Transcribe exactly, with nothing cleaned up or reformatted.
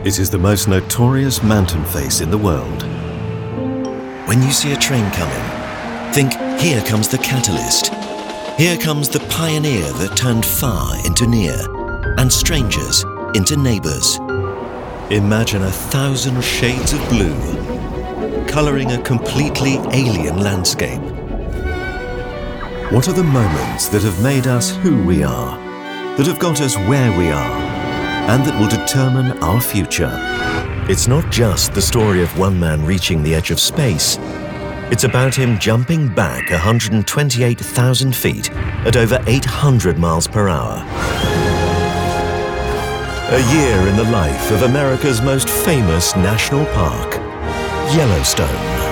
It is the most notorious mountain face in the world. When you see a train coming, think, here comes the catalyst. Here comes the pioneer that turned far into near, and strangers into neighbours. Imagine a thousand shades of blue, colouring a completely alien landscape. What are the moments that have made us who we are, that have got us where we are, and that will determine our future? It's not just the story of one man reaching the edge of space. It's about him jumping back one hundred twenty-eight thousand feet at over eight hundred miles per hour. A year in the life of America's most famous national park, Yellowstone.